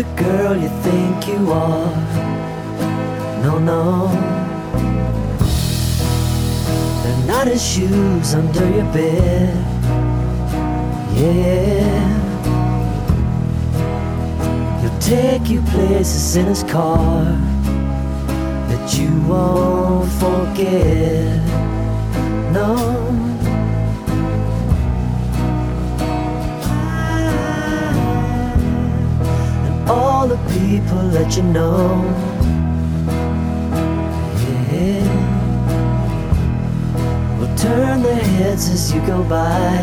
the girl you think you are. No, no. They're not his shoes under your bed. Yeah. He'll take you places in his car that you won't forget. No. All the people that you know, yeah, will turn their heads as you go by.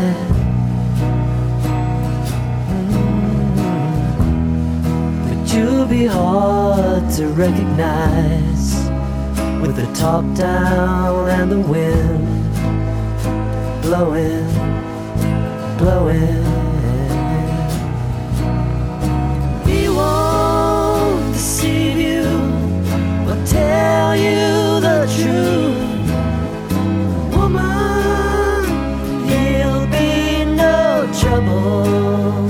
But you'll be hard to recognize with the top down and the wind blowing, blowing. Tell you the truth, woman, he'll be no trouble.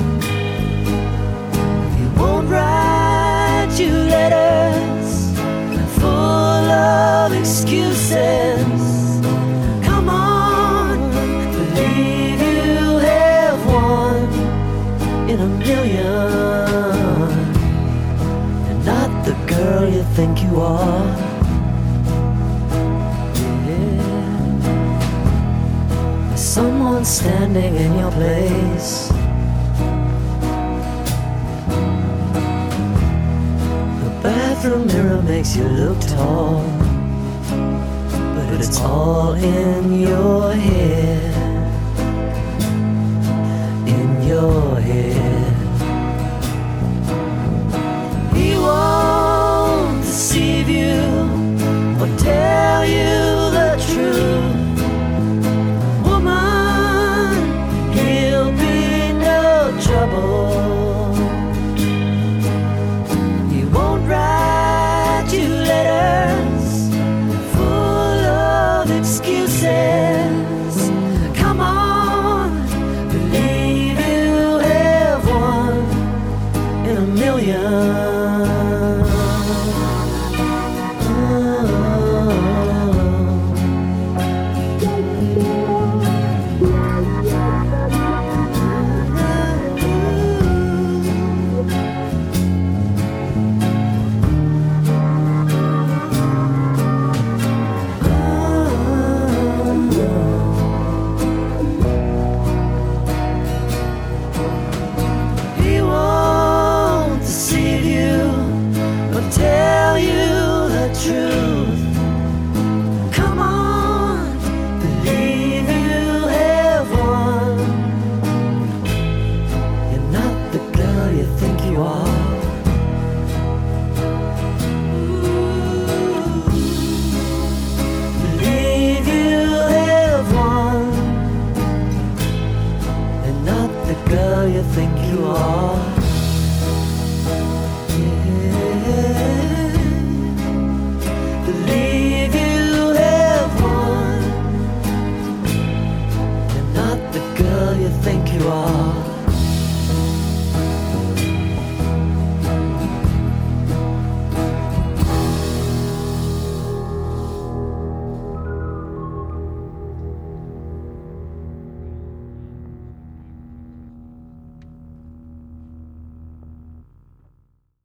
He won't write you letters full of excuses. Come on, believe you have one in a million. You're not the girl you think you are. Yeah. There's someone standing in your place. The bathroom mirror makes you look tall, but it's all in your head. In your head. He won't deceive you or tell you the truth, woman, he'll be no trouble. He won't write you letters full of excuses. Come on, believe you have one in a million. Tell you the truth. Come on, believe you have one. You're not the girl you think you are. Believe you have one. You're not the girl you think you are. Believe you have one. You're not the girl you think you are.